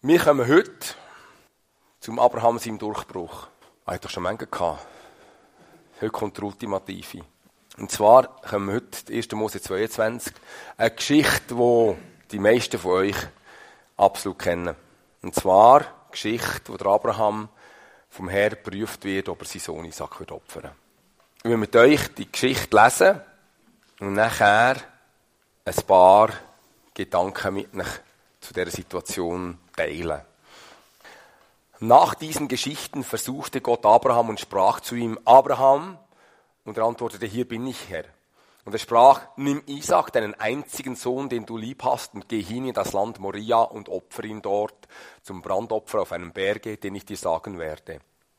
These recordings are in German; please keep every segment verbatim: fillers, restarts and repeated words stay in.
Wir kommen heute zum Abraham seinem Durchbruch. Er hat doch schon manche gehabt. Heute kommt der Ultimative. Und zwar kommen wir heute, erster Mose zweiundzwanzig, eine Geschichte, die die meisten von euch absolut kennen. Und zwar eine Geschichte, wo der Abraham vom Herrn geprüft wird, ob er seinen Sohn Isaac wird opfern. Ich will mit euch die Geschichte lesen und nachher ein paar Gedanken mit euch zu dieser Situation teilen. Nach diesen Geschichten versuchte Gott Abraham und sprach zu ihm: Abraham, und er antwortete: Hier bin ich, Herr. Und er sprach: Nimm Isaac, deinen einzigen Sohn, den du lieb hast, und geh hin in das Land Moria und opfer ihn dort zum Brandopfer auf einem Berge, den ich dir sagen werde.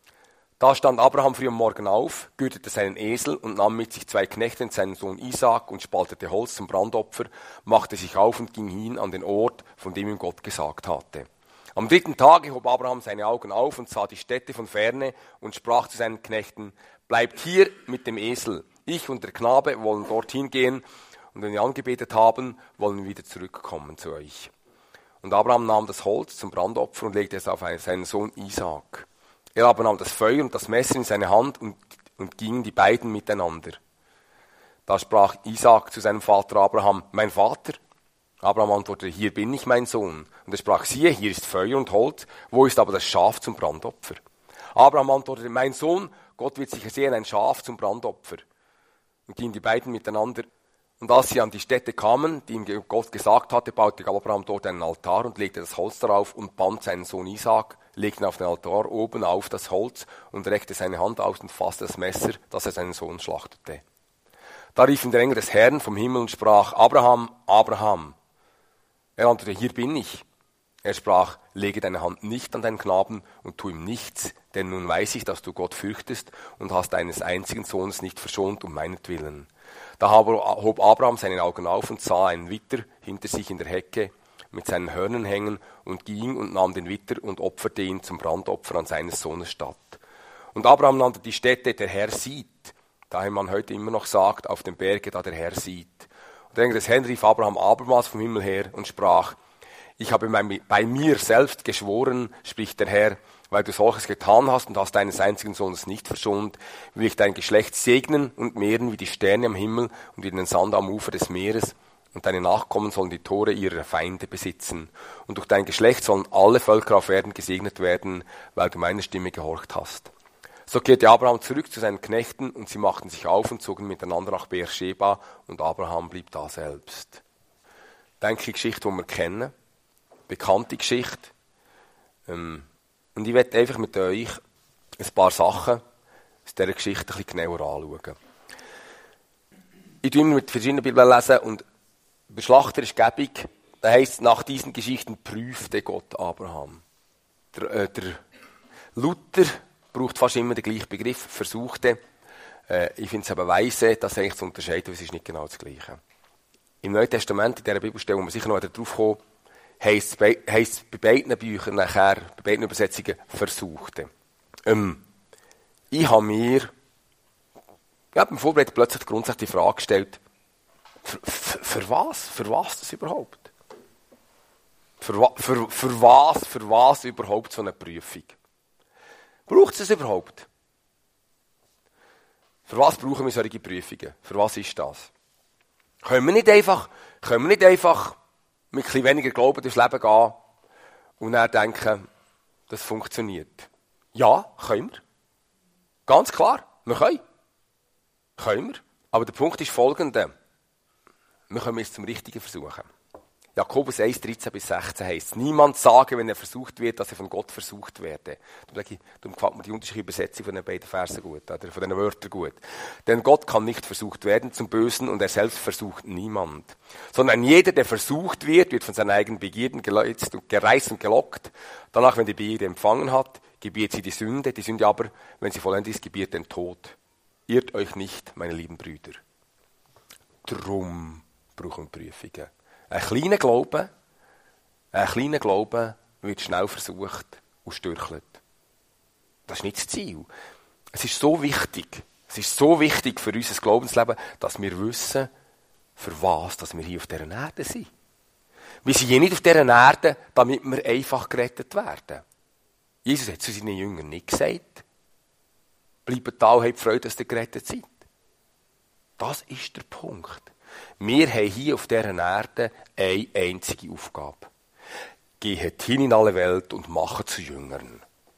Da stand Abraham früh am Morgen auf, gürtete seinen Esel und nahm mit sich zwei Knechte und seinen Sohn Isaac und spaltete Holz zum Brandopfer, machte sich auf und ging hin an den Ort, von dem ihm Gott gesagt hatte. Am dritten Tage hob Abraham seine Augen auf und sah die Städte von ferne und sprach zu seinen Knechten: Bleibt hier mit dem Esel. Ich und der Knabe wollen dorthin gehen, und wenn wir angebetet haben, wollen wir wieder zurückkommen zu euch. Und Abraham nahm das Holz zum Brandopfer und legte es auf seinen Sohn Isaac. Er aber nahm das Feuer und das Messer in seine Hand und, und gingen die beiden miteinander. Da sprach Isaac zu seinem Vater Abraham: Mein Vater? Abraham antwortete: Hier bin ich, mein Sohn. Und er sprach: Siehe, hier ist Feuer und Holz, wo ist aber das Schaf zum Brandopfer? Abraham antwortete: Mein Sohn, Gott wird sicher sehen, ein Schaf zum Brandopfer. Und gingen die beiden miteinander. Und als sie an die Stätte kamen, die ihm Gott gesagt hatte, baute Abraham dort einen Altar und legte das Holz darauf und band seinen Sohn Isaac, legte ihn auf den Altar oben auf das Holz und reckte seine Hand aus und fasste das Messer, dass er seinen Sohn schlachtete. Da rief ihn der Engel des Herrn vom Himmel und sprach: Abraham, Abraham. Er antwortete: Hier bin ich. Er sprach: Lege deine Hand nicht an deinen Knaben und tu ihm nichts, denn nun weiß ich, dass du Gott fürchtest und hast deines einzigen Sohnes nicht verschont um meinetwillen. Da hob Abraham seine Augen auf und sah einen Witter hinter sich in der Hecke mit seinen Hörnern hängen und ging und nahm den Witter und opferte ihn zum Brandopfer an seines Sohnes statt. Und Abraham nannte die Stätte: Der Herr sieht, daher man heute immer noch sagt, auf dem Berge, da der Herr sieht. Und der Engel des Herrn rief Abraham abermals vom Himmel her und sprach: Ich habe bei mir selbst geschworen, spricht der Herr, weil du solches getan hast und hast deines einzigen Sohnes nicht verschont, will ich dein Geschlecht segnen und mehren wie die Sterne am Himmel und wie den Sand am Ufer des Meeres. Und deine Nachkommen sollen die Tore ihrer Feinde besitzen. Und durch dein Geschlecht sollen alle Völker auf Erden gesegnet werden, weil du meiner Stimme gehorcht hast. So kehrte Abraham zurück zu seinen Knechten, und sie machten sich auf und zogen miteinander nach Beersheba, und Abraham blieb da selbst. Denke, Geschichte, die wir kennen. Bekannte Geschichte. Ähm, und ich werde einfach mit euch ein paar Sachen aus dieser Geschichte ein bisschen genauer anschauen. Ich tue immer mit verschiedenen Bibeln lesen, und bei Schlachter ist gäbig, da heisst es: Nach diesen Geschichten prüfte Gott Abraham. Der, äh, der Luther braucht fast immer den gleichen Begriff, versuchte. Äh, ich finde es aber weise, das eigentlich zu unterscheiden, weil es ist nicht genau das Gleiche. Im Neuen Testament, in dieser Bibelstelle, wo wir sicher noch darauf kommen, heisst es bei beiden Büchern nachher, bei beiden Übersetzungen, versuchte. Ähm, ich habe mir ja, beim Vorbereiten plötzlich grundsätzlich die Frage gestellt: Für, für, für was? Für was das überhaupt? Für, für, für was? Für was überhaupt so eine Prüfung? Braucht es es überhaupt? Für was brauchen wir solche Prüfungen? Für was ist das? Können wir nicht einfach, können wir nicht einfach mit ein bisschen weniger Glauben durchs Leben gehen und dann denken, das funktioniert? Ja, können wir. Ganz klar, wir können. Können wir. Aber der Punkt ist folgender: Wir können es zum Richtigen versuchen. Jakobus eins, dreizehn bis sechzehn heisst: Niemand sage, wenn er versucht wird, dass er von Gott versucht werde. Darum gefällt mir die unterschiedliche Übersetzung von den beiden Versen gut, oder von den Wörtern gut. Denn Gott kann nicht versucht werden zum Bösen, und er selbst versucht niemand. Sondern jeder, der versucht wird, wird von seinen eigenen Begierden gereizt und, gereizt und gelockt. Danach, wenn die Begierde empfangen hat, gebiert sie die Sünde. Die Sünde aber, wenn sie vollendet ist, gebiert den Tod. Irrt euch nicht, meine lieben Brüder. Drum brauchen wir Prüfungen. Ein kleiner Glaube, ein kleiner Glaube wird schnell versucht und stürchelt. Das ist nicht das Ziel. Es ist so wichtig, es ist so wichtig für unser Glaubensleben, dass wir wissen, für was dass wir hier auf dieser Erde sind. Wir sind hier nicht auf dieser Erde, damit wir einfach gerettet werden. Jesus hat zu seinen Jüngern nicht gesagt, bleibt da und habt Freude, dass ihr gerettet seid. Das ist der Punkt. Wir haben hier auf dieser Erde eine einzige Aufgabe. Geht hin in alle Welt und macht zu Jüngern.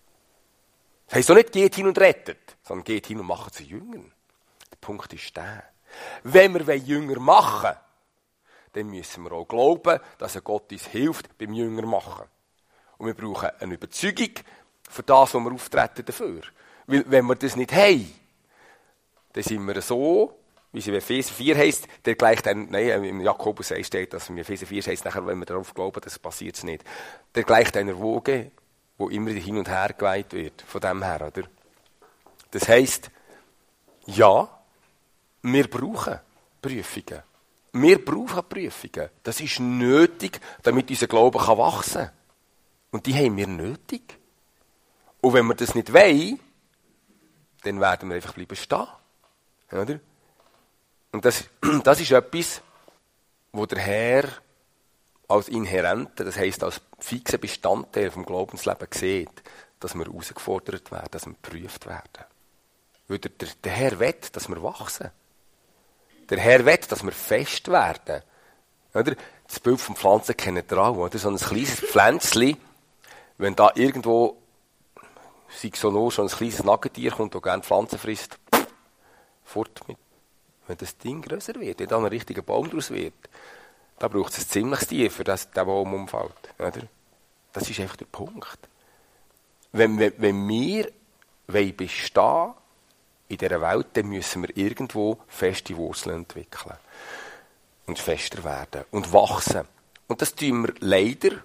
Das heisst auch nicht, geht hin und rettet, sondern geht hin und macht zu Jüngern. Der Punkt ist der. Wenn wir Jünger machen wollen, dann müssen wir auch glauben, dass Gott uns hilft beim Jünger machen. Und wir brauchen eine Überzeugung für das, was wir auftreten dafür. Weil, wenn wir das nicht haben, dann sind wir so, wie es in Epheser vier heisst, der gleicht ein, nein, im Jakobus steht, dass in Epheser vier heisst, nachher, wenn wir darauf glauben, das passiert es nicht. Der gleicht einer Woge, wo immer hin und her geweiht wird, von dem her, oder? Das heisst, ja, wir brauchen Prüfungen. Wir brauchen Prüfungen. Das ist nötig, damit unser Glaube wachsen kann. Und die haben wir nötig. Und wenn wir das nicht wollen, dann werden wir einfach bleiben stehen. Oder? Und das, das ist etwas, wo der Herr als Inhärente, das heisst als fixer Bestandteil vom Glaubensleben sieht, dass wir herausgefordert werden, dass wir geprüft werden. Weil der, der, der Herr will, dass wir wachsen. Der Herr will, dass wir fest werden. Oder? Das Bild von Pflanzen kennt ihr auch. Oder? So ein kleines Pflänzchen, wenn da irgendwo, sei so nur schon ein kleines Nagetier kommt, das gerne Pflanzen frisst, fort mit. Wenn das Ding grösser wird, wenn da ein richtiger Baum daraus wird, da braucht es ein ziemliches Tier, für das der Baum umfällt. Oder? Das ist einfach der Punkt. Wenn, wenn, wenn wir bestehen wollen in dieser Welt, dann müssen wir irgendwo feste Wurzeln entwickeln. Und fester werden. Und wachsen. Und das tun wir leider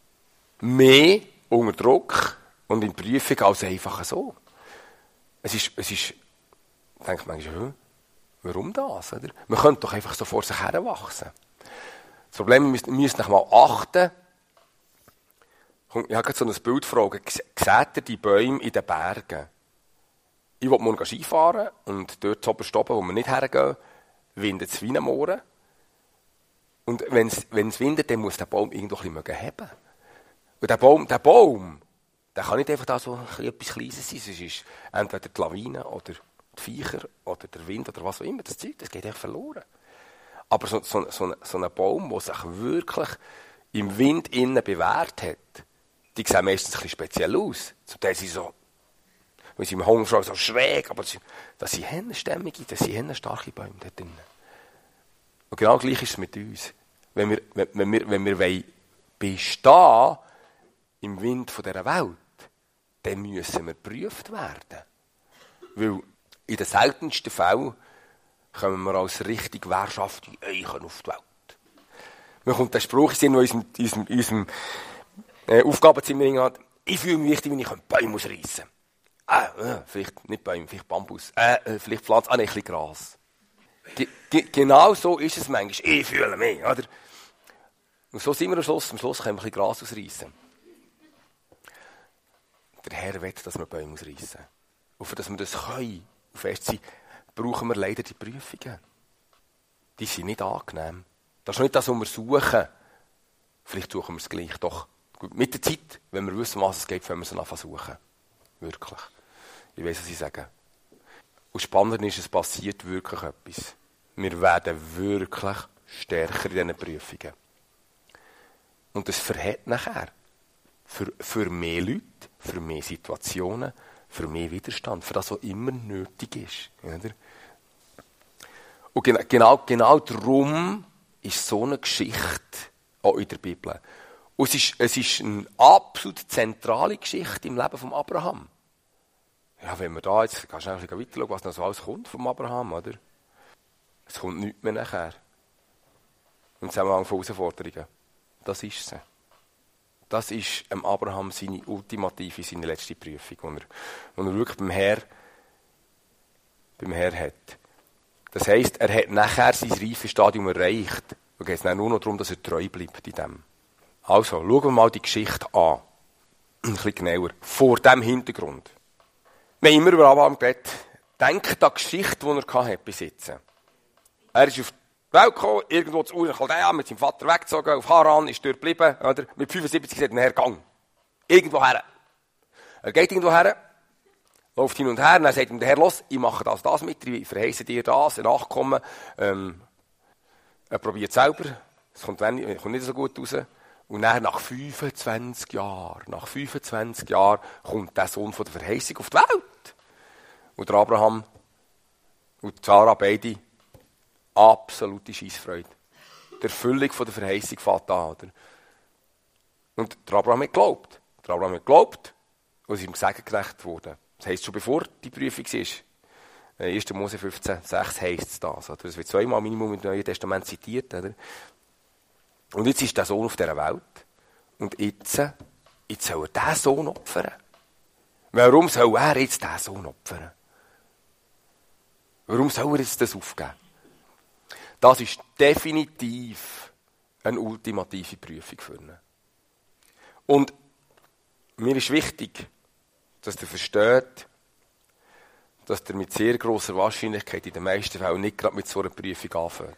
mehr unter Druck und in Prüfung als einfach so. Es ist, es ist, ich denke manchmal, hm, warum das? Oder? Man könnte doch einfach so vor sich her wachsen. Das Problem, wir müssen, müssen noch mal achten. Ich habe gerade so ein Bild gefragt. Seht ihr die Bäume in den Bergen? Ich will morgen Skifahren und dort zu oberst oben, wo wir nicht hergehen, windet es wie ein Mohren. Und wenn es windet, dann muss der Baum irgendwo ein bisschen heben. Und der Baum, der Baum, der kann nicht einfach da so etwas Kleines sein. Es ist entweder die Lawine oder die Viecher oder der Wind oder was auch immer. Das Zeug, das geht echt verloren. Aber so, so, so, so ein Baum, der sich wirklich im Wind innen bewährt hat, die sehen meistens ein bisschen speziell aus. Zum Teil sind sie so, wenn sie im Hang so schräg, aber das sind hennenstämmige, das sind hennenstarke Bäume da drinnen. Und genau gleich ist es mit uns. Wenn wir, wenn, wenn wir, wenn wir wollen bestehen im Wind dieser Welt, dann müssen wir geprüft werden. Weil in den seltensten Fällen kommen wir als richtig wehrhafte Eichen auf die Welt. Mir kommt der Spruch in unserem, unserem, unserem äh, Aufgabenzimmer hat, ich fühle mich wichtig, wenn ich Bäume ausreißen kann. Äh, äh, vielleicht nicht Bäume, vielleicht Bambus, äh, äh, vielleicht Pflanzen, ah, ein bisschen Gras. Ge- ge- genau so ist es manchmal. Ich fühle mich, oder? Und so sind wir am Schluss. Am Schluss können wir ein bisschen Gras ausreißen. Der Herr will, dass wir Bäume ausreißen. Und für dass wir das können, und fest sein, brauchen wir leider die Prüfungen. Die sind nicht angenehm. Das ist nicht das, was wir suchen. Vielleicht suchen wir es gleich. Doch mit der Zeit, wenn wir wissen, was es geht, können wir es anfangen suchen. Wirklich. Ich weiss, was ich sage. Und spannend ist, es passiert wirklich etwas. Wir werden wirklich stärker in diesen Prüfungen. Und das verhält nachher für, für mehr Leute, für mehr Situationen, für mehr Widerstand, für das, was immer nötig ist. Oder? Und genau, genau, genau darum ist so eine Geschichte auch in der Bibel. Und es ist, es ist eine absolut zentrale Geschichte im Leben von Abraham. Ja, wenn wir da jetzt ganz schnell weiter schauen, was noch so alles kommt vom Abraham, oder? Es kommt nichts mehr nachher. Im Zusammenhang von Herausforderungen. Das ist es. Das ist ähm, Abraham seine ultimative, seine letzte Prüfung, die er, wo er wirklich beim Herr, beim Herr hat. Das heisst, er hat nachher sein reifes Stadium erreicht. Da geht es nur noch darum, dass er treu bleibt in dem. Also, schauen wir mal die Geschichte an. Ein bisschen genauer. Vor diesem Hintergrund. Wir haben immer über Abraham geredet. Denkt an die Geschichte, die er hatte bis jetzt. Er ist auf Welt gekommen, irgendwo zu Ur Chaldea, mit seinem Vater weggezogen, auf Haran, ist dort geblieben, oder? Mit fünfundsiebzig sagt er, Herr, gang. Irgendwo her. Er geht irgendwo her, läuft hin und her, und dann sagt ihm der Herr, los, ich mache das, das mit, ich verheiße dir das, ein Nachkommen, ähm, er probiert es selber, es kommt, kommt nicht so gut raus. Und dann nach fünfundzwanzig Jahren, nach fünfundzwanzig Jahren kommt der Sohn von der Verheißung auf die Welt. Und der Abraham und Sarah beide absolute Scheissfreude. Die Erfüllung von der Verheißung fängt an. Oder? Und der Abraham hat geglaubt. Der Abraham hat geglaubt und ist ihm gesegengerecht worden. Das heisst, schon bevor die Prüfung war, erster Mose fünfzehn sechs heisst es das. Oder? Das wird zweimal Minimum im Neuen Testament zitiert. Oder? Und jetzt ist der Sohn auf dieser Welt. Und jetzt, jetzt soll er diesen Sohn opfern. Warum soll er jetzt diesen Sohn opfern? Warum soll er jetzt das aufgeben? Das ist definitiv eine ultimative Prüfung für ihn. Und mir ist wichtig, dass ihr versteht, dass ihr mit sehr grosser Wahrscheinlichkeit in den meisten Fällen nicht gerade mit so einer Prüfung anfängt.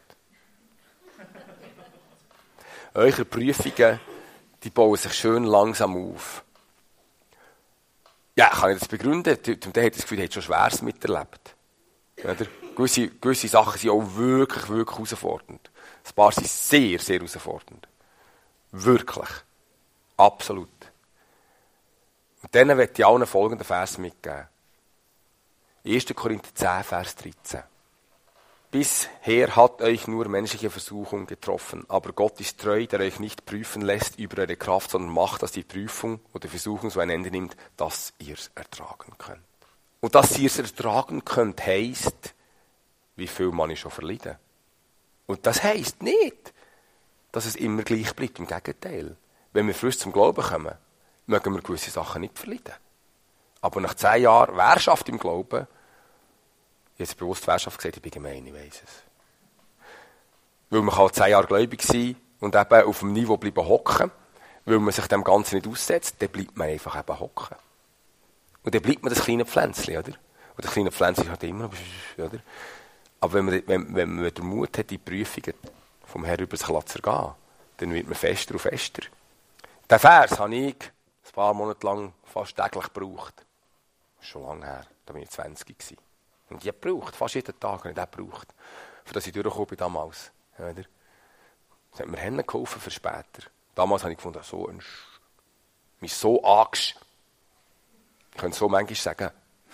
Eure Prüfungen, die bauen sich schön langsam auf. Ja, kann ich das begründen? Der hat das Gefühl, er hat schon Schweres miterlebt. Oder? Gewisse, gewisse Sachen sind auch wirklich, wirklich herausfordernd. Ein paar sind sehr, sehr herausfordernd. Wirklich. Absolut. Und denen möchte ich allen folgenden Vers mitgeben. erster Korinther zehn, Vers dreizehn. Bisher hat euch nur menschliche Versuchung getroffen, aber Gott ist treu, der euch nicht prüfen lässt über eure Kraft, sondern macht, dass die Prüfung oder Versuchung so ein Ende nimmt, dass ihr es ertragen könnt. Und dass ihr es ertragen könnt, heisst, wie viel man schon verleiden. Und das heisst nicht, dass es immer gleich bleibt. Im Gegenteil. Wenn wir frisch zum Glauben kommen, mögen wir gewisse Sachen nicht verleiden. Aber nach zehn Jahren Wehrschaft im Glauben, jetzt bewusst Wehrschaft gesagt, ich bin gemein, ich weiss es. Weil man kann zehn Jahre gläubig sein und eben auf dem Niveau bleiben hocken, weil man sich dem Ganzen nicht aussetzt, dann bleibt man einfach eben hocken. Und dann bleibt man das kleine Pflänzchen, oder? Und das kleine Pflänzchen ist halt immer, oder? Aber wenn man, wenn, wenn man den Mut hat, die Prüfungen vom Herrn über sich zu ergehen, dann wird man fester und fester. Den Vers habe ich ein paar Monate lang fast täglich gebraucht. Das ist schon lange her, da war ich zwanzig gewesen. Und ich habe gebraucht, fast jeden Tag habe ich den gebraucht, für das ich durchgekommen bin damals. Ja, das hat mir Hände geholfen für später. Damals habe ich gefunden, so ein Sch... mich so angesch... Ich könnte so manchmal sagen.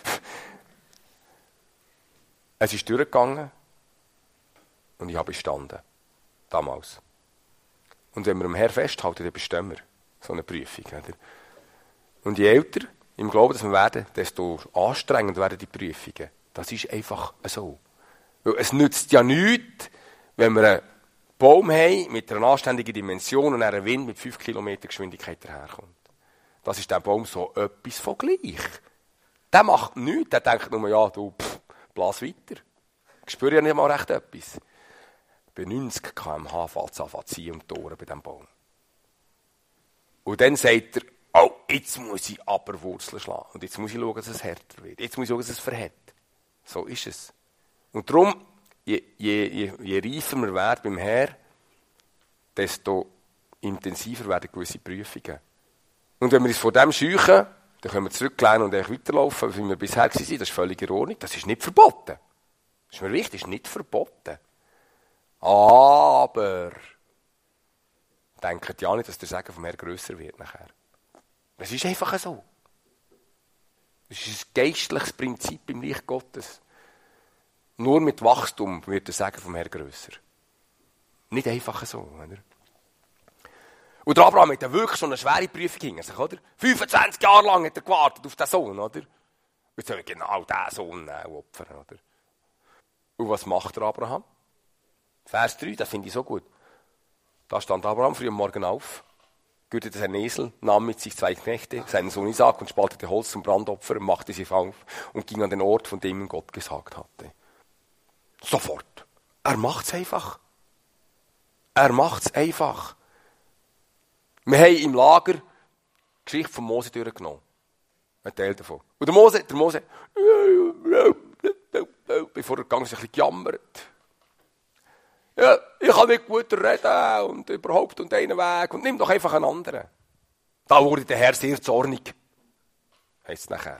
Es ist durchgegangen und ich habe bestanden. Damals. Und wenn wir am Herrn festhalten, dann bestehen wir. So eine Prüfung. Oder? Und je älter im Glauben, dass wir werden, desto anstrengender werden die Prüfungen. Das ist einfach so. Weil es nützt ja nichts, wenn wir einen Baum haben mit einer anständigen Dimension und ein Wind mit fünf Kilometer Geschwindigkeit daherkommt. Das ist der Baum so etwas von gleich. Der macht nichts, der denkt nur, ja, du, pff, blas weiter. Ich spüre ja nicht mal recht etwas. Bei neunzig Kilometer pro Stunde fällt es an zu ziehen um die Ohren bei diesem Baum. Und dann sagt er, oh, jetzt muss ich aber Wurzeln schlagen. Und jetzt muss ich schauen, dass es härter wird. Jetzt muss ich schauen, dass es verhält. So ist es. Und darum, je, je, je, je reifer wir werden beim Herrn, desto intensiver werden gewisse Prüfungen. Und wenn wir uns vor dem scheuchen, dann können wir zurücklehnen und weiterlaufen, wie wir bisher waren. Das ist völlig in Ordnung. Das ist nicht verboten. Das ist mir wichtig, das ist nicht verboten. Aber denkt ja nicht, dass der Segen vom Herrn grösser wird nachher. Es ist einfach so. Es ist ein geistliches Prinzip im Reich Gottes. Nur mit Wachstum wird der Segen vom Herrn grösser. Nicht einfach so, oder? Und der Abraham hat wirklich so eine schwere Prüfung hinter sich, oder? fünfundzwanzig Jahre lang hat er gewartet auf den Sohn, oder? Jetzt soll er genau diesen Sohn opfern, oder? Und was macht der Abraham? Vers drei, das finde ich so gut. Da stand Abraham früh am Morgen auf, gürtete seinen Esel, nahm mit sich zwei Knechte, seinen Sohn Isaak und spaltete Holz zum Brandopfer und machte sich auf und ging an den Ort, von dem ihm Gott gesagt hatte. Sofort. Er macht's einfach. Er macht's einfach. Wir haben im Lager die Geschichte von Mose durchgenommen. Ein Teil davon. Und der Mose, der Mose, bevor er gegangen ist, ein bisschen gejammert. ja, ich kann nicht gut reden und überhaupt und einen Weg und nimm doch einfach einen anderen. Da wurde der Herr sehr zornig. Heisst es nachher.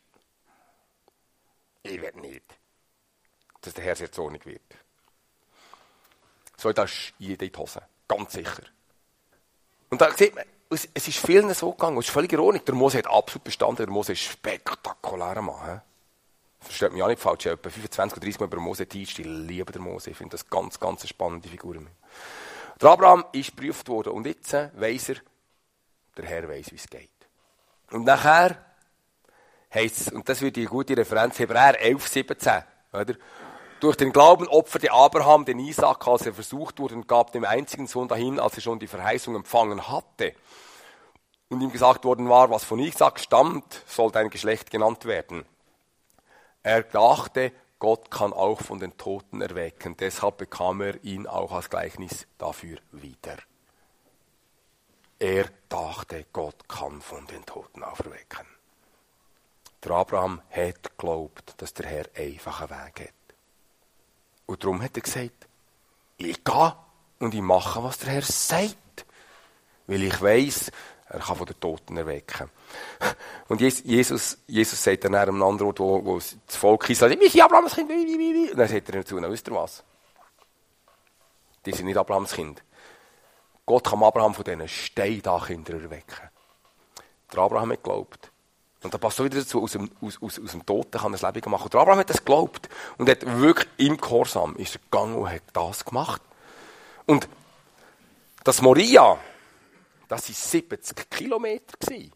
Ich will nicht, dass der Herr sehr zornig wird. So, das ist jede in die Hose. Ganz sicher. Und da sieht man, es ist vielen so gegangen. Es ist völlig ironisch. Der Mose hat absolut bestanden. Der Mose ist spektakulärer Mann. Versteht mich auch nicht falsch. Ich habe etwa fünfundzwanzig oder dreißig Mal über Mose teacht. Ich liebe den Mose. Ich finde das ganz, ganz eine spannende Figur. Der Abraham ist geprüft worden. Und jetzt weiss er, der Herr weiss, wie es geht. Und nachher heisst es, und das wird die gute Referenz, Hebräer elf, siebzehn, oder? Durch den Glauben opferte Abraham den Isaak, als er versucht wurde, und gab dem einzigen Sohn dahin, als er schon die Verheißung empfangen hatte. Und ihm gesagt worden war, was von Isaak stammt, soll dein Geschlecht genannt werden. Er dachte, Gott kann auch von den Toten erwecken. Deshalb bekam er ihn auch als Gleichnis dafür wieder. Er dachte, Gott kann von den Toten auferwecken. Der Abraham hat geglaubt, dass der Herr einfach einen Weg hat. Und darum hat er gesagt, ich gehe und ich mache, was der Herr sagt. Weil ich weiss, er kann von den Toten erwecken. Und Jesus, Jesus sagt dann an einem anderen Ort, wo, wo das Volk ist, wir sind Abrahams Kind. Und dann sagt er dazu, wisst ihr was? Die sind nicht Abrahams Kind. Gott kann Abraham von diesen Steindachkindern erwecken. Der Abraham hat geglaubt. Und da passt so wieder dazu, aus dem, aus, aus, aus dem Toten kann er das Leben machen. Und der Abraham hat das geglaubt. Und hat wirklich im Gehorsam ist er gegangen und hat das gemacht. Und das Moria, das waren siebzig Kilometer.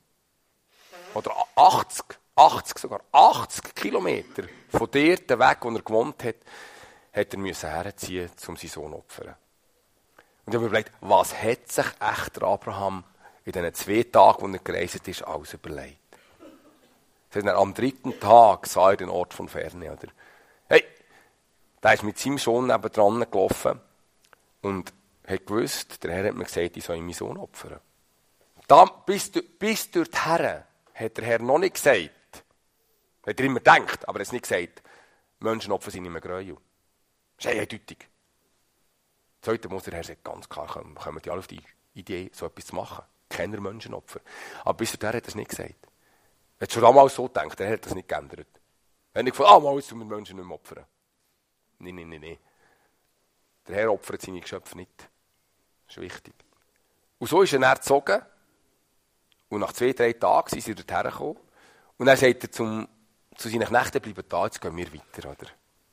Oder achtzig, achtzig sogar, achtzig Kilometer von dort, der Weg, wo er gewohnt hat, hat er müssen herziehen, um seinen Sohn zu opfern. Und ich habe mir überlegt, was hat sich echt der Abraham in diesen zwei Tagen, wo er gereist ist, alles überlegt. Das heißt, am dritten Tag sah er den Ort von Ferne. Oder? Hey, der ist mit seinem Sohn nebendran gelaufen und hat gewusst, der Herr hat mir gesagt, ich soll meinen Sohn opfern. Da, bis, bis dorthin hat der Herr noch nicht gesagt, hat er immer gedacht, aber er hat nicht gesagt, Menschenopfer sind nicht mehr Gräuel. Das ist eindeutig. Zweitens muss der Herr sagen, ganz klar, kommen, kommen die alle auf die Idee, so etwas zu machen. Keine Menschenopfer. Aber bis dorthin hat er es nicht gesagt. Er hat schon damals so gedacht, er hat das nicht geändert. Er hat nicht gefragt, ah, mal, jetzt tun wir Menschen nicht mehr opfern. Nein, nein, nein, nein. Der Herr opfert seine Geschöpfe nicht. Das ist wichtig. Und so ist er dann gezogen. Und nach zwei, drei Tagen sind sie dorthin gekommen. Und dann sagt er zum, zu seinen Knechten, bleiben da, jetzt gehen wir weiter. Oder?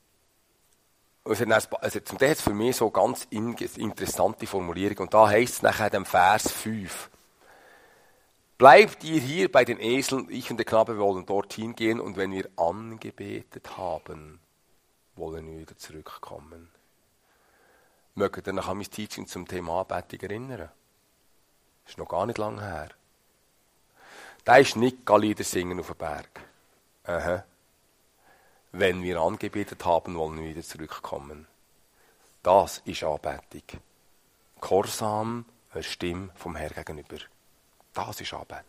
Und es hat, also zum Teil hat es für mich so ganz interessante Formulierung. Und da heisst es nachher in Vers fünf. Bleibt ihr hier bei den Eseln, ich und der Knabe wollen dorthin gehen, und wenn wir angebetet haben, wollen wir wieder zurückkommen. Mögt ihr noch an mein Teaching zum Thema Anbetung erinnern? Das ist noch gar nicht lange her. Da ist nicht Lieder singen auf dem Berg. Aha. Wenn wir angebetet haben, wollen wir wieder zurückkommen. Das ist Anbetung. Gehorsam, eine Stimme vom Herrn gegenüber. Das ist Anbetung.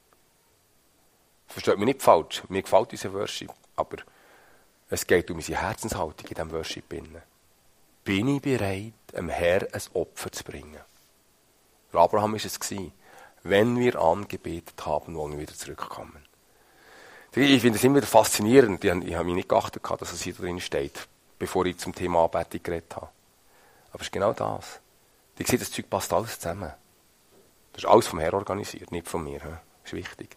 Versteht mich nicht falsch, mir gefällt unser Worship, aber es geht um unsere Herzenshaltung in diesem Worship. Bin ich bereit, dem Herrn ein Opfer zu bringen? Für Abraham war es, wenn wir angebetet haben, wollen wir wieder zurückkommen. Ich finde es immer wieder faszinierend, ich habe mich nicht geachtet, dass es hier drin steht, bevor ich zum Thema Anbetung geredet habe. Aber es ist genau das. Ich sehe, das Zeug passt alles zusammen. Das ist alles vom Herrn organisiert, nicht von mir. Das ist wichtig.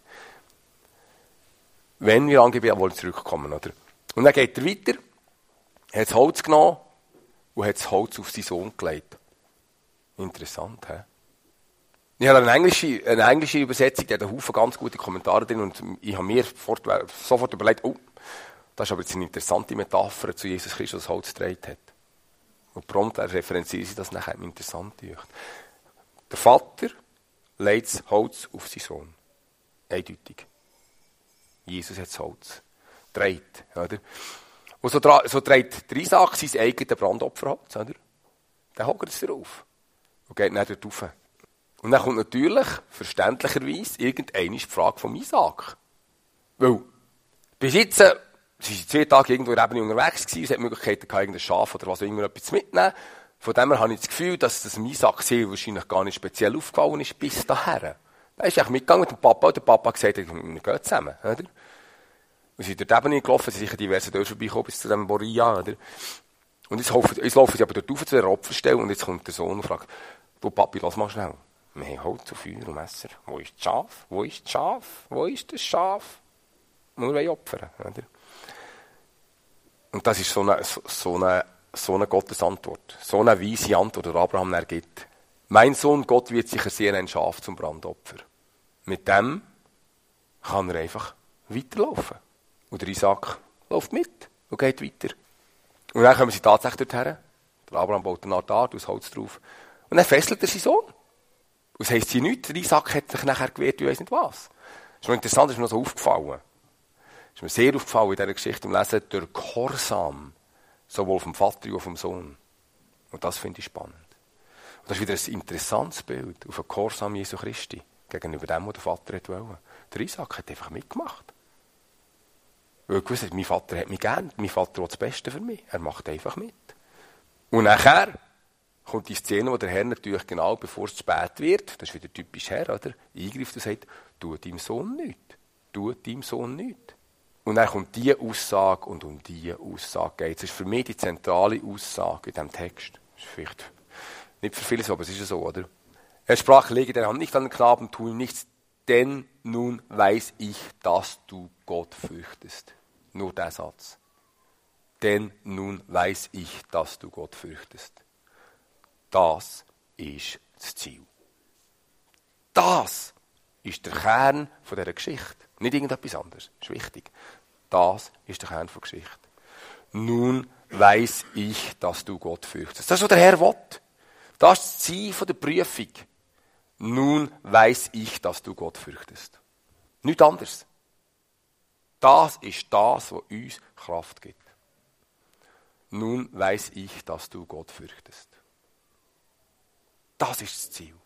Wenn wir angebeten wollen, zurückkommen. Oder? Und dann geht er weiter, hat das Holz genommen und hat das Holz auf seinen Sohn gelegt. Interessant, hä? Ich habe eine englische, eine englische Übersetzung, die hat einen Haufen ganz gute Kommentare drin, und ich habe mir sofort, sofort überlegt, oh, das ist aber jetzt eine interessante Metapher zu Jesus Christus, das Holz getragen hat. Und prompt referenzieren sie das nachher interessant. Der Vater legt das Holz auf seinen Sohn. Eindeutig. Jesus hat das Holz gedreht. Oder? Und so, so dreht der Isaak sein eigenes Brandopferholz. Oder? Dann hockt es drauf und geht dann dort rauf. Und dann kommt natürlich, verständlicherweise, irgendeine Frage vom Isaak. Weil, bis jetzt, äh, sie waren zwei Tage irgendwo in der Ebene unterwegs gewesen, es hat Möglichkeiten gehabt, irgendein Schaf oder was auch immer etwas mitnehmen. Von dem her habe ich das Gefühl, dass das Isaac sehr wahrscheinlich gar nicht speziell aufgefallen ist bis dahin. Er ist eigentlich mitgegangen mit dem Papa und der Papa hat gesagt, wir gehen zusammen. Oder? Und sie sind dort eben gelaufen, sie sind sicher diverse Dörfer vorbeigekommen bis zu dem Moria. Oder? Und jetzt, laufen, jetzt laufen sie aber dort rauf zu der Opferstelle und jetzt kommt der Sohn und fragt, du Papi, lass mal schnell. Wir haben Holz und Feuer und Messer. Wo ist das Schaf? Wo ist das Schaf? Wo ist das Schaf? Wir wollen opfern. Oder? Und das ist so eine, so, so eine, so eine Gottesantwort. So eine weise Antwort, die Abraham dann gibt. Mein Sohn, Gott wird sicher sehr ein Schaf zum Brandopfer. Mit dem kann er einfach weiterlaufen. Und der Isaac läuft mit und geht weiter. Und dann kommen sie tatsächlich dorthin. Der Abraham baut eine Art Art aus Holz drauf. Und dann fesselt er seinen Sohn. Und das heisst sie nichts. Der Isaac hat sich nachher gewehrt, ich weiss nicht was. Das ist noch interessant, das ist mir noch so aufgefallen. Das ist mir sehr aufgefallen in dieser Geschichte im Lesen, der Gehorsam, sowohl vom Vater als auch vom Sohn. Und das finde ich spannend. Und das ist wieder ein interessantes Bild auf den Gehorsam Jesu Christi gegenüber dem, was der Vater wollte. Der Isaac hat einfach mitgemacht. Weil er gewusst hat, mein Vater hat mich gern, mein Vater will das Beste für mich. Er macht einfach mit. Und nachher kommt die Szene, wo der Herr natürlich genau, bevor es zu spät wird, das ist wieder typisch Herr, oder? Eingreift und sagt, tu deinem Sohn nichts. Tu deinem Sohn nichts. Und dann kommt diese Aussage und um diese Aussage geht es. Das ist für mich die zentrale Aussage in diesem Text. Das ist vielleicht nicht für viele so, aber es ist ja so, oder? Er sprach, lege deine Hand nicht an den Knaben, tu ihm nichts, denn nun weiß ich, dass du Gott fürchtest. Nur der Satz. Denn nun weiß ich, dass du Gott fürchtest. Das ist das Ziel. Das ist der Kern von dieser Geschichte. Nicht irgendetwas anderes. Das ist wichtig. Das ist der Kern der Geschichte. Nun weiß ich, dass du Gott fürchtest. Das ist, was der Herr will. Das ist das Ziel von der Prüfung. Nun weiß ich, dass du Gott fürchtest. Nichts anderes. Das ist das, was uns Kraft gibt. Nun weiß ich, dass du Gott fürchtest. Das ist das Ziel.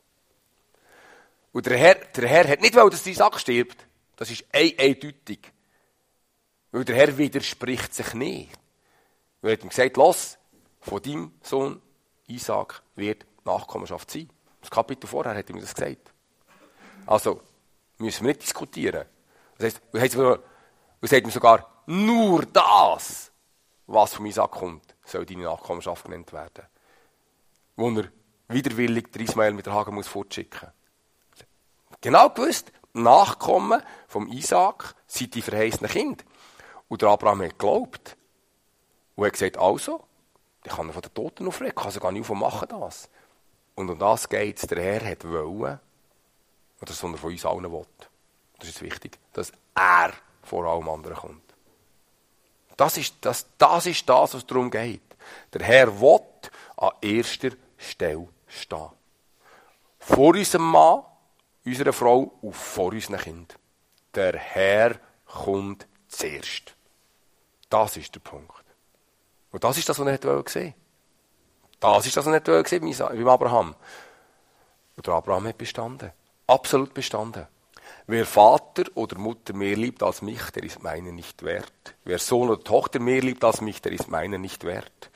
Und der Herr, der Herr hat nicht wollen, dass Isaac stirbt. Das ist eindeutig. Weil der Herr widerspricht sich nicht. Er hat ihm gesagt, los, von deinem Sohn Isaac wird Nachkommenschaft sein. Das Kapitel vorher hat ihm das gesagt. Also, müssen wir nicht diskutieren. Das heisst, er sagt ihm sogar, nur das, was von Isaac kommt, soll deine Nachkommenschaft genannt werden. Wo er widerwillig der Ismael mit der Hagar muss fortschicken. Genau gewusst, Nachkommen vom Isaac sind die verheißenen Kinder. Und der Abraham hat geglaubt. Und hat gesagt, also, ich kann ihn von den Toten aufregen, kann sogar nicht machen das. Und um das geht es. Der Herr hat wollen, oder das, was er von uns allen will. Das ist wichtig, dass er vor allem anderen kommt. Das ist das, das ist das, was darum geht. Der Herr will an erster Stelle stehen. Vor unserem Mann, unserer Frau und vor unseren Kindern. Der Herr kommt zuerst. Das ist der Punkt. Und das ist das, was er nicht sehen wollte. Das ist das, was er nicht sehen wollte, wie Abraham. Und der Abraham hat bestanden. Absolut bestanden. Wer Vater oder Mutter mehr liebt als mich, der ist meiner nicht wert. Wer Sohn oder Tochter mehr liebt als mich, der ist meiner nicht wert.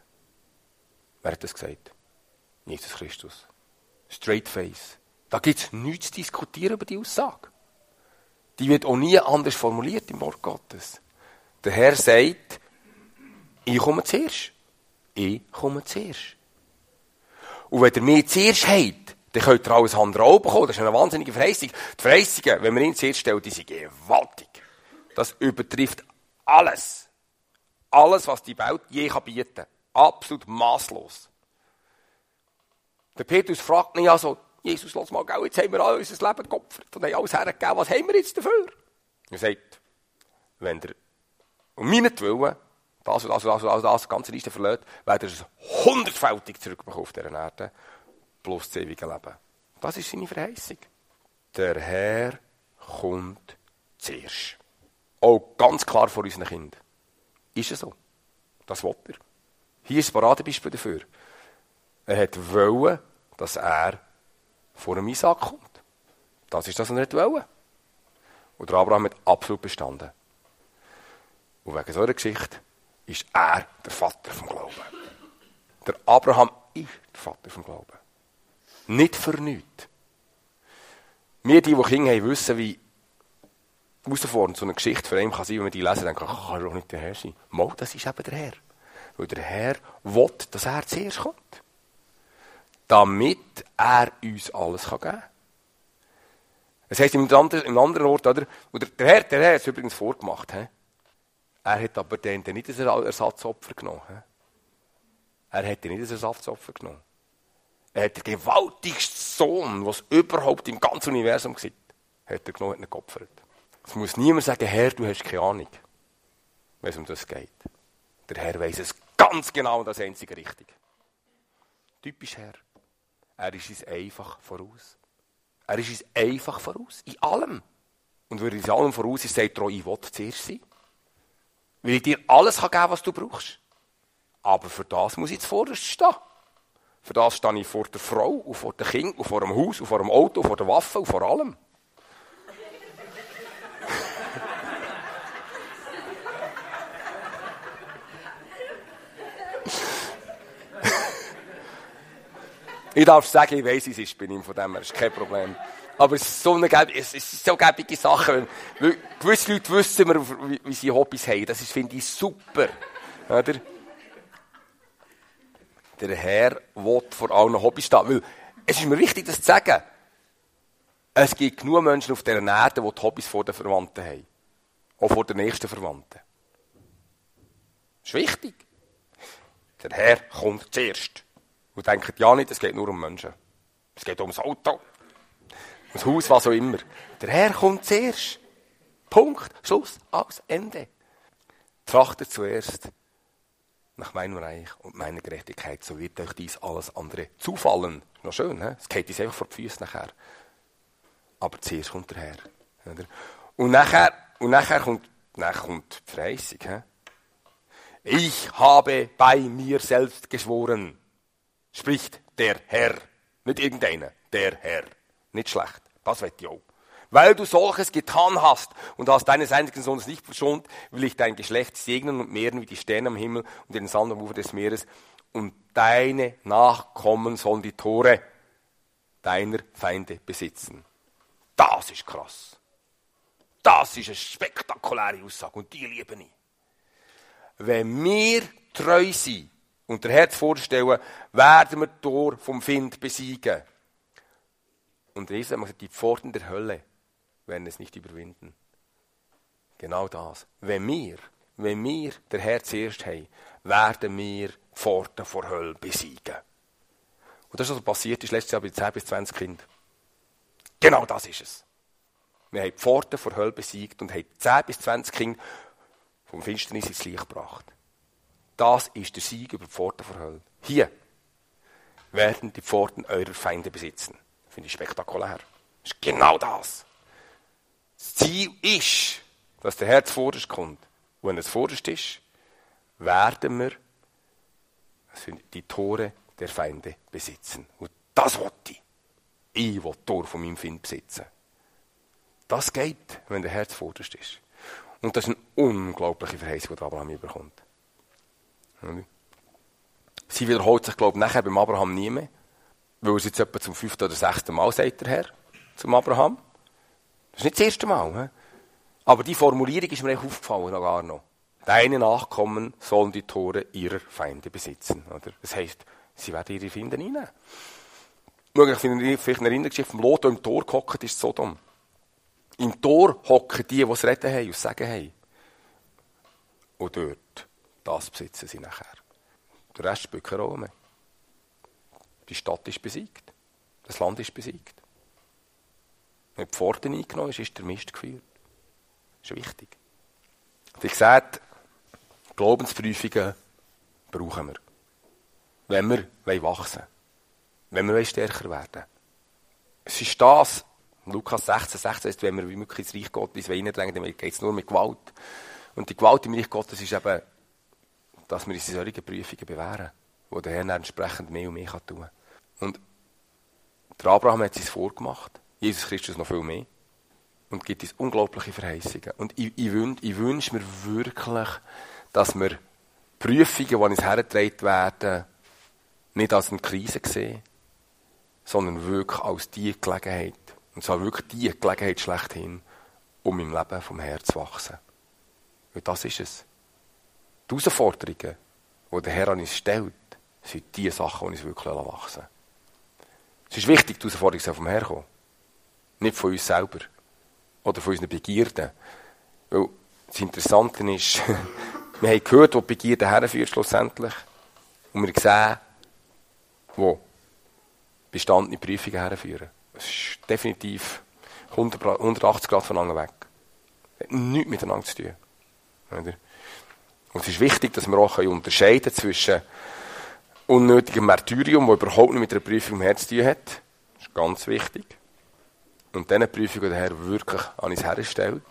Wer hat das gesagt? Jesus Christus. Straight face. Da gibt es nichts zu diskutieren über die Aussage. Die wird auch nie anders formuliert im Wort Gottes. Der Herr sagt, ich komme zuerst. Ich komme zuerst. Und wenn ihr mich zuerst habt, dann könnt ihr alles andere auch bekommen. Das ist eine wahnsinnige Verheißung. Die Verheißungen, wenn man ihn zuerst stellt, die sind gewaltig. Das übertrifft alles. Alles, was die Welt je bieten kann. Absolut masslos. Der Petrus fragt mich also, Jesus, lass mal gehen, jetzt haben wir all unser Leben geopfert und haben alles hergegeben. Was haben wir jetzt dafür? Er sagt, wenn ihr um meinetwillen das und das und das und das, das ganze Liste verlässt, werdet ihr es hundertfältig zurückbekommen auf dieser Erde, plus das ewige Leben. Das ist seine Verheißung. Der Herr kommt zuerst. Auch ganz klar vor unseren Kindern. Ist es so? Das will er. Hier ist ein Paradebeispiel dafür. Er hat wollen, dass er vor dem Isaac kommt. Das ist das, was er nicht wollte. Und der Abraham hat absolut bestanden. Und wegen so einer Geschichte ist er der Vater vom Glauben. Der Abraham ist der Vater vom Glauben. Nicht für nichts. Wir, die, die Kinder haben, wissen, wie herausfordernd so eine Geschichte für einen kann sein, wenn wir die lesen, denken, ach, kann doch nicht der Herr sein. Mal, das ist eben der Herr. Weil der Herr will, dass er zuerst kommt. Damit er uns alles geben kann. Das heisst im anderen, im anderen Ort, oder? Der, der Herr, der Herr hat es übrigens vorgemacht. He? Er hat aber den nicht ein Ersatzopfer genommen. He? Er hat nicht ein Ersatzopfer genommen. Er hat den gewaltigsten Sohn, was überhaupt im ganzen Universum gibt, hat er genommen, hat ihn geopfert. Es muss niemand sagen, Herr, du hast keine Ahnung, wenn es um das geht. Der Herr weiss es ganz genau und das einzige richtig. Typisch Herr. Er ist uns einfach voraus. Er ist uns einfach voraus. In allem. Und weil er uns in allem voraus ist, sagt er auch, ich will zuerst sein. Weil ich dir alles geben kann, was du brauchst. Aber für das muss ich zuvorderst stehen. Für das stehe ich vor der Frau, und vor den Kindern, und vor dem Haus, und vor dem Auto, und vor der Waffe, und vor allem. Ich darf sagen, ich weiss, es ist bei ihm, von dem her, ist kein Problem. Aber es ist so eine, es ist so gäbige Sache, weil gewisse Leute wissen wir, wie, wie sie Hobbys haben. Das ist, finde ich, super. Oder? Der Herr will vor allen Hobbys stehen. Weil, es ist mir wichtig, das zu sagen. Es gibt genug Menschen auf dieser Erde, die die Hobbys vor den Verwandten haben. Auch vor den nächsten Verwandten. Das ist wichtig. Der Herr kommt zuerst. Und denkt ja nicht, es geht nur um Menschen. Es geht ums Auto. Ums Haus, was auch immer. Der Herr kommt zuerst. Punkt. Schluss. Aus. Ende. Trachtet zuerst nach meinem Reich und meiner Gerechtigkeit, so wird euch dies alles andere zufallen. Noch schön, he? Es geht uns einfach vor die Füße nachher. Aber zuerst kommt der Herr. Oder? Und nachher, und nachher kommt, nachher kommt die Verheißung. He? Ich habe bei mir selbst geschworen, spricht der Herr. Nicht irgendeiner, der Herr. Nicht schlecht, das weiß ich auch. Weil du solches getan hast und hast deines einzigen Sohnes nicht verschont, will ich dein Geschlecht segnen und mehren wie die Sterne am Himmel und den Sand am Ufer des Meeres. Und deine Nachkommen sollen die Tore deiner Feinde besitzen. Das ist krass. Das ist eine spektakuläre Aussage und die liebe ich. Wenn wir treu sind und der Herr vorstellen, werden wir die Tore vom Find besiegen. Und Jesus hat gesagt, die Pforten der Hölle werden es nicht überwinden. Genau das. Wenn wir, wenn wir den Herr zuerst haben, werden wir die Pforten vor Hölle besiegen. Und das ist, was passiert ist letztes Jahr bei zehn bis zwanzig Kindern. Genau das ist es. Wir haben die Pforten vor Hölle besiegt und haben zehn bis zwanzig Kinder vom Finsternis ins Licht gebracht. Das ist der Sieg über die Pforten vor Hölle. Hier werden die Pforten eurer Feinde besitzen. Finde ich spektakulär. Das ist genau das. Das Ziel ist, dass der Herr zuvorderst kommt. Und wenn er zuvorderst ist, werden wir die Tore der Feinde besitzen. Und das wollte ich. Ich will die Tore von meinem Feind besitzen. Das geht, wenn der Herr zuvorderst ist. Und das ist eine unglaubliche Verheißung, die Abraham überkommt. Sie wiederholt sich, glaube ich, nachher beim Abraham nie mehr. Weil es jetzt etwa zum fünften oder sechsten Mal sagt der Herr zum Abraham. Das ist nicht das erste Mal. He? Aber die Formulierung ist mir echt aufgefallen, noch gar noch. Deine Nachkommen sollen die Tore ihrer Feinde besitzen. Oder? Das heisst, sie werden ihre Feinde einnehmen. Möglich vielleicht eine Erinnerungsgeschichte vom Lot, der im Tor gehockt ist, Sodom. Im Tor hocken die, die es retten haben und es sagen haben. Und dort, das besitzen sie nachher. Der Rest spielt keine Rolle mehr. Die Stadt ist besiegt. Das Land ist besiegt. Wenn die Pforte eingenommen ist, ist der Mist geführt. Das ist wichtig. Wie gesagt, Glaubensprüfungen brauchen wir. Wenn wir wachsen wollen. Wenn wir stärker werden. Es ist das, Lukas sechzehn, sechzehn ist, wenn wir wirklich ins Reich Gottes reindrängen, dann geht es nur mit Gewalt. Und die Gewalt im Reich Gottes ist eben, dass wir uns in solchen Prüfungen bewähren, wo der Herr entsprechend mehr und mehr tun kann. Und der Abraham hat es uns vorgemacht, Jesus Christus noch viel mehr, und gibt uns unglaubliche Verheißungen. Und ich, ich, wünsch, ich wünsche mir wirklich, dass wir Prüfungen, die uns hergetragen werden, nicht als eine Krise sehen, sondern wirklich als die Gelegenheit, und zwar wirklich die Gelegenheit schlechthin, um im Leben vom Herrn zu wachsen. Weil das ist es. Die Herausforderungen, die der Herr an uns stellt, sind die Sachen, die uns wirklich wachsen lassen. Es ist wichtig, die Herausforderungen sollen vom Herrn kommen. Nicht von uns selber. Oder von unseren Begierden. Weil das Interessante ist, wir haben gehört, wo die Begierde herführt schlussendlich. Und wir sehen, wo bestandene Prüfungen herführen. Es ist definitiv hundertachtzig Grad voneinander weg. Das hat nichts miteinander zu tun. Und es ist wichtig, dass wir auch unterscheiden können zwischen unnötigem Martyrium, das überhaupt nicht mit einer Prüfung im Herz zu tun hat. Das ist ganz wichtig. Und diese Prüfung, die der Herr wirklich an uns herstellt,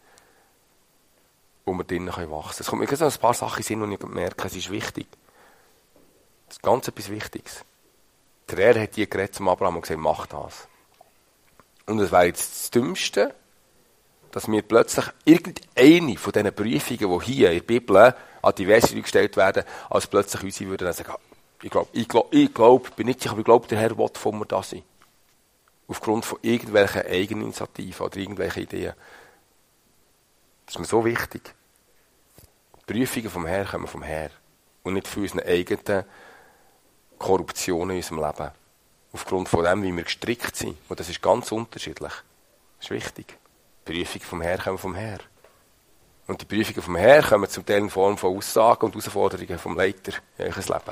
wo wir drinnen wachsen können. Es kommt mir so ein paar Sachen in den Sinn, die ich merke, es ist wichtig. Das ist ganz etwas Wichtiges. Der Herr hat hier geredet zum Abraham und gesagt, mach das. Und es wäre jetzt das Dümmste, dass wir plötzlich irgendeine von diesen Prüfungen, die hier in der Bibel an diverse Leute gestellt werden, als plötzlich unsere würden sagen, ich glaube, ich glaube, ich glaube, bin nicht sicher, aber ich glaube, der Herr will von mir das sein. Aufgrund von irgendwelchen Eigeninitiativen oder irgendwelchen Ideen. Das ist mir so wichtig. Die Prüfungen vom Herrn kommen vom Herrn. Und nicht von unseren eigenen Korruptionen in unserem Leben. Aufgrund von dem, wie wir gestrickt sind. Und das ist ganz unterschiedlich. Das ist wichtig. Die Prüfungen vom Herrn kommen vom Herrn. Und die Prüfungen vom Herrn kommen zum Teil in Form von Aussagen und Herausforderungen vom Leiter in eurem Leben.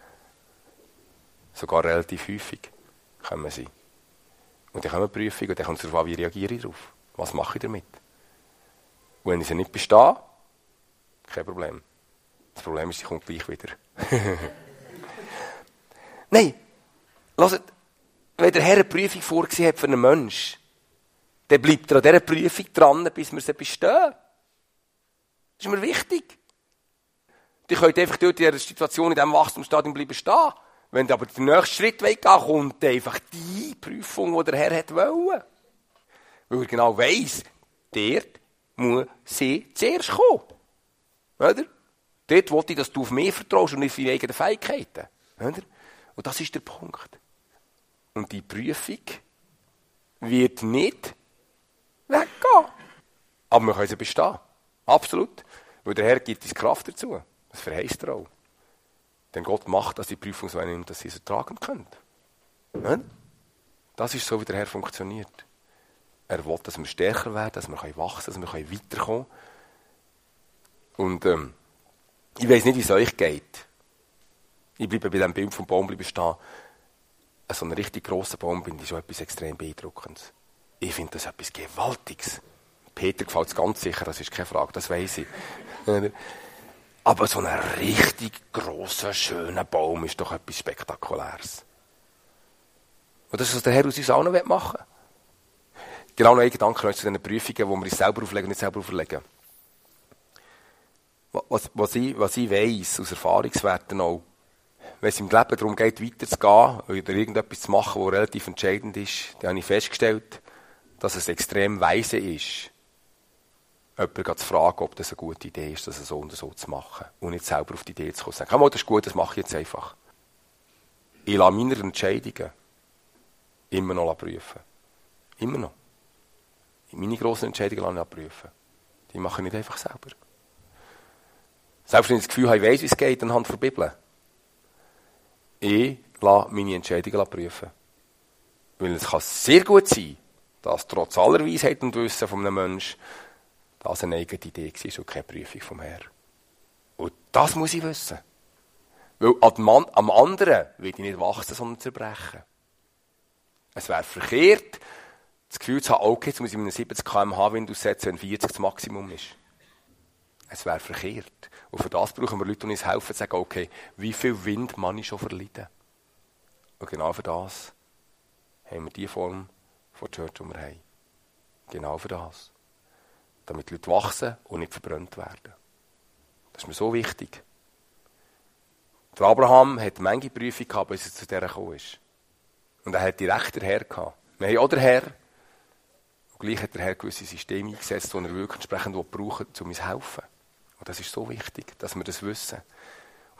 Sogar relativ häufig kommen sie. Und dann kommen Prüfungen und dann kommt es darauf an, wie reagiere ich darauf. Was mache ich damit? Und wenn ich sie nicht bestehe, kein Problem. Das Problem ist, sie kommt gleich wieder. Nein, hört, wenn der Herr eine Prüfung vorgesehen hat für einen Menschen, dann bleibt er an dieser Prüfung dran, bis wir sie bestehen. Das ist mir wichtig. Die könnt einfach dort in dieser Situation, in diesem Wachstumsstadium bleiben stehen. Wenn ihr aber den nächsten Schritt gehen kommt einfach die Prüfung, die der Herr hat wollen. Weil er genau weiss, dort muss sie zuerst kommen. Oder? Dort will ich, dass du auf mich vertraust und nicht auf deine eigenen Fähigkeiten. Oder? Und das ist der Punkt. Und die Prüfung wird nicht weggehen. Aber wir können sie bestehen. Absolut. Weil der Herr gibt uns Kraft dazu. Das verheißt er auch. Denn Gott macht, dass die Prüfung so nimmt, dass sie es ertragen können. Ja? Das ist so, wie der Herr funktioniert. Er will, dass wir stärker werden, dass wir wachsen können, dass wir weiterkommen können. Und ähm, ich weiss nicht, wie es euch geht. Ich bleibe bei diesem Bild vom Baum stehen. So ein richtig grosser Baum finde ich schon etwas extrem Beeindruckendes. Ich finde das etwas Gewaltiges. Peter gefällt es ganz sicher, das ist keine Frage, das weiss ich. Aber so ein richtig grosser, schöner Baum ist doch etwas Spektakuläres. Und das ist, was der Herr aus uns allen machen will. Genau noch ein Gedanke zu diesen Prüfungen, die wir uns selber auflegen und nicht selber auferlegen. Was, was, ich, was ich weiss, aus Erfahrungswerten auch, wenn es im Leben darum geht, weiterzugehen oder irgendetwas zu machen, was relativ entscheidend ist, dann habe ich festgestellt, dass es extrem weise ist, jemanden zu fragen, ob das eine gute Idee ist, das so und so zu machen. Und nicht selber auf die Idee zu kommen. Sagen, komm, das ist gut, das mache ich jetzt einfach. Ich lasse meine Entscheidungen immer noch prüfen. Immer noch. Meine grossen Entscheidungen lasse ich prüfen. Die mache ich nicht einfach selber. Selbst wenn ich das Gefühl habe, ich weiss, wie es geht, anhand der Bibel. Ich lasse meine Entscheidungen prüfen. Weil es kann sehr gut sein, dass trotz aller Weisheit und Wissen von einem Menschen das eine eigene Idee war und keine Prüfung vom Herrn. Und das muss ich wissen. Weil am anderen will ich nicht wachsen, sondern zerbrechen. Es wäre verkehrt, das Gefühl zu haben, okay, jetzt muss ich mit einem siebzig Kilometer pro Stunde Wind aussetzen, wenn vierzig das Maximum ist. Es wäre verkehrt. Und für das brauchen wir Leute, die uns helfen, zu sagen, okay, wie viel Wind kann ich schon verleiden? Und genau für das haben wir die Form von Church, die wir haben. Genau für das. Damit die Leute wachsen und nicht verbrannt werden. Das ist mir so wichtig. Der Abraham hat manche Prüfung gehabt, bis er zu dieser gekommen ist. Und er hat die rechte Herr gehabt. Wir haben auch den Herr. Und gleich hat der Herr gewisse Systeme eingesetzt, die er wirklich entsprechend braucht, um uns zu helfen. Und das ist so wichtig, dass wir das wissen.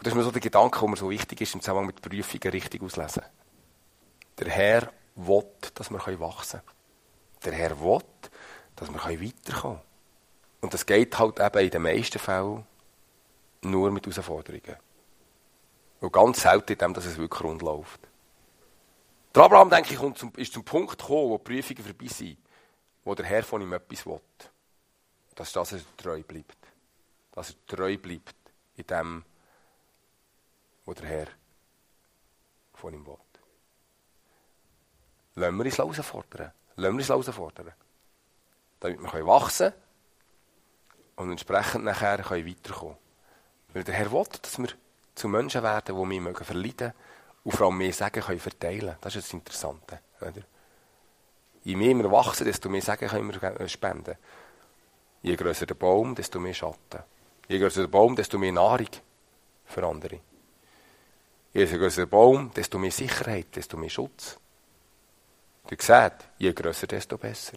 Und das ist mir so der Gedanke, der mir so wichtig ist, im Zusammenhang mit Prüfungen richtig auslesen. Der Herr will, dass wir wachsen können. Der Herr will, dass wir weiterkommen können. Und das geht halt eben in den meisten Fällen nur mit Herausforderungen. Und ganz selten in dem, dass es wirklich rund läuft. Der Abraham, denke ich, kommt zum, ist zum Punkt gekommen, wo die Prüfungen vorbei sind, wo der Herr von ihm etwas will. Das ist, dass er treu bleibt. Dass er treu bleibt in dem, was der Herr von ihm will. Lassen wir uns herausfordern. Lassen wir uns herausfordern. Damit wir wachsen können und entsprechend nachher weiterkommen können. Weil der Herr will, dass wir zu Menschen werden, die wir verleiden mögen und vor allem mehr Sagen können verteilen. Das ist das Interessante. Oder? Je mehr wir wachsen, desto mehr Sagen können wir spenden. Je grösser der Baum, desto mehr Schatten. Je grösser der Baum, desto mehr Nahrung für andere. Je grösser der Baum, desto mehr Sicherheit, desto mehr Schutz. Du siehst, je grösser, desto besser.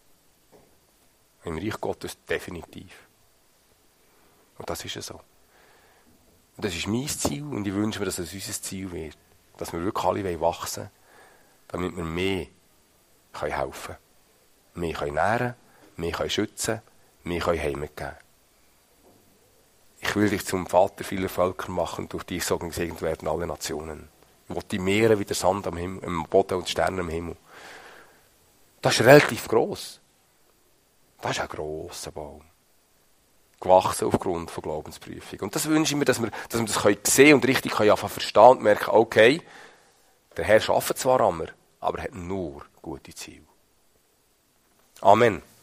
Im Reich Gottes definitiv. Und das ist ja so. Und das ist mein Ziel und ich wünsche mir, dass es unser Ziel wird. Dass wir wirklich alle wachsen wollen, damit wir mehr helfen können. Mehr nähren, mehr schützen, mehr Heimat geben. Ich will dich zum Vater vieler Völker machen und durch dich so gesegnet werden alle Nationen. Ich will die Meere wie der Sand am, Himmel, am Boden und Sterne am Himmel. Das ist relativ gross. Das ist ein grosser Baum. Gewachsen aufgrund von Glaubensprüfung. Und das wünsche ich mir, dass wir, dass wir das sehen können und richtig können verstehen und merken, okay, der Herr arbeitet zwar an mir, aber er hat nur gute Ziele. Amen.